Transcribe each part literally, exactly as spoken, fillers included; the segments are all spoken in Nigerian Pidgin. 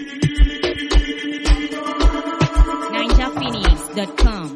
ninja phoenix dot com.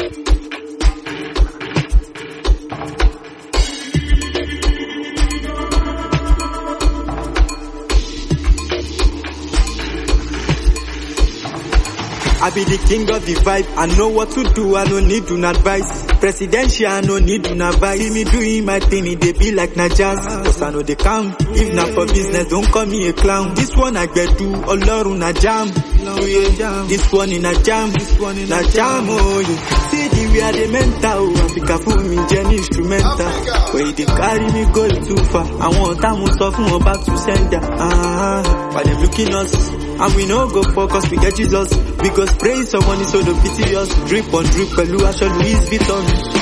I be the king of the vibe. I know what to do, I no need to advice. Presidential, I no need to advice. See me doing my thing, it dey be like na jazz. Cause I know they come. If not for business, don't call me a clown. This one I get do, Olorun na jam. This one in a jam, this one in a jam, oh yeah. See the way I dey mental, oh, I be careful me, Jenny instrumental. Where they carry me go too far. I want time to suffer one back to sender. Ah, but them looking us. And we no go focus, we get Jesus. Because praise someone is so the pity us. Drip on drip, Pelu, Asha, Louis Vuitton.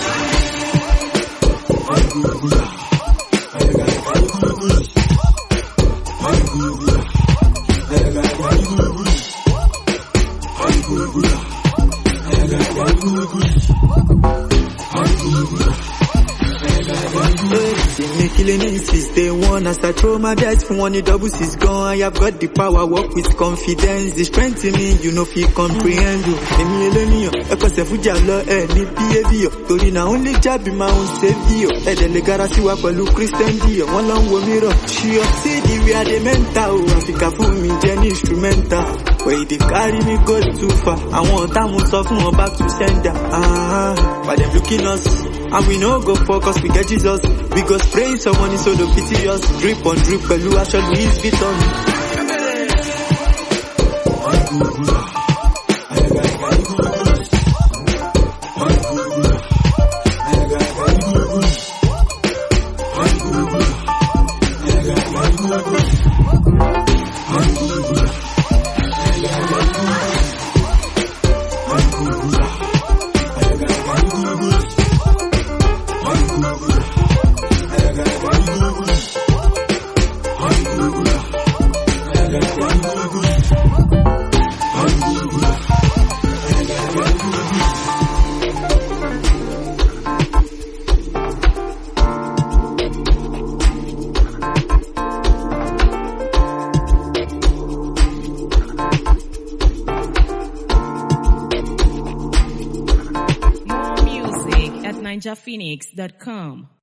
Me killing it is day one. As I throw my best for one, the double is gone. I have got the power, walk with confidence. The strength in me, you know, feel comprehend you. Let me, let me, echo se fuja lo, eh, ni behavior. Tori na only job be my own savior. Eh, the legara si wa pelu Christian Dio. One long wo mirror, she up. See the way I dey mental, Africa for me, Jenny instrumental. Where they carry me go too far. I want time to suffer one back to sender. Ah, but them looking us. And we no go focus, we get Jesus. Because praise someone is so the pity us. Drip on drip, Pelu, Asha, Louis Vuitton. More music at ninja phoenix dot com.